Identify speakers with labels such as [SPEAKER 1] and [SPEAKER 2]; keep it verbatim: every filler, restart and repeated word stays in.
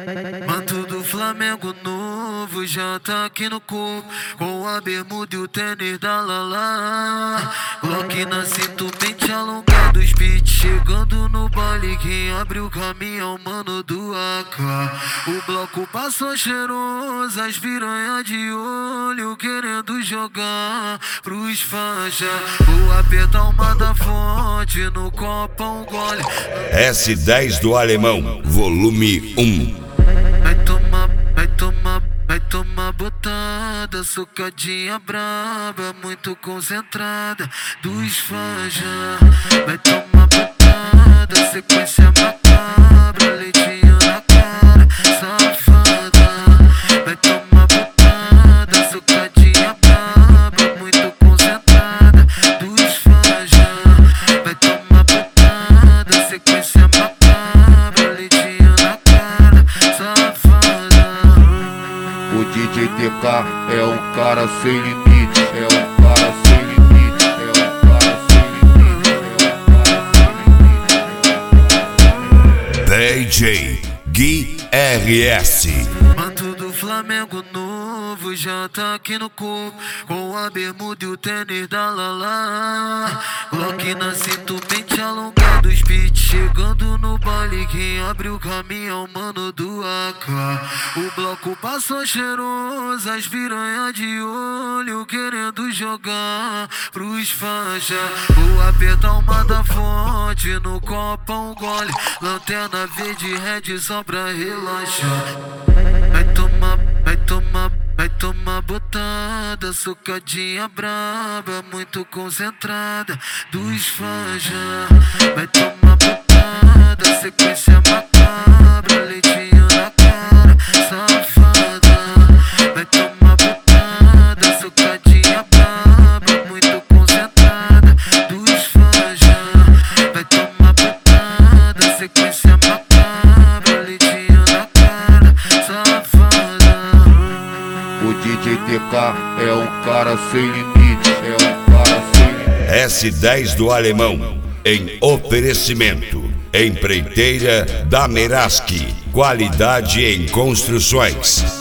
[SPEAKER 1] Manto do Flamengo novo já tá aqui no corpo, com a bermuda e o tênis da Lala. Glock na cinta, mente alongada, os beats chegando no baile. Quem abre o caminho é o mano do A K. O bloco passou cheiroso, as piranha de olho querendo jogar pros faixa. Vou apertar uma da fonte, no copo um gole.
[SPEAKER 2] S dez do Alemão, volume um.
[SPEAKER 1] Vai tomar, vai tomar, vai tomar botada, socadinha braba, muito concentrada, dos fãs já. Vai tomar botada, sequência macabra, leitinho na cara, safada. Vai tomar botada, socadinha braba, muito concentrada, dos fãs já. Vai tomar botada, sequência macabra, leitinho na cara, safada.
[SPEAKER 3] O D J T K é um cara sem limite, é um cara sem limite, é um cara sem limite, é um cara sem limite.
[SPEAKER 2] D J Gui R S.
[SPEAKER 1] Manto do Flamengo novo já tá aqui no corpo, com a bermuda e o tênis da Lala. Glock na cinta, mente alongada, os beats chegando no baile. Quem abre o caminho é o mano do A K. O bloco passou cheiroso, as piranha de olho querendo jogar pros faixa. Vou apertar uma da fonte, no copo um gole. Lanterna verde red só pra relaxar. Vai tomar, vai tomar, vai tomar botada, socadinha braba, muito concentrada, dos fãs já. Vai tomar botada, sequência macabra, leitinho na cara, safada. Vai tomar botada, socadinha braba, muito concentrada, dos fãs já. Vai tomar botada, sequência macabra, leitinho na cara, safada.
[SPEAKER 3] O D J T K é um cara sem limite, é um cara sem limite.
[SPEAKER 2] S dez do Alemão, em oferecimento. Empreiteira da Meraski, qualidade em construções.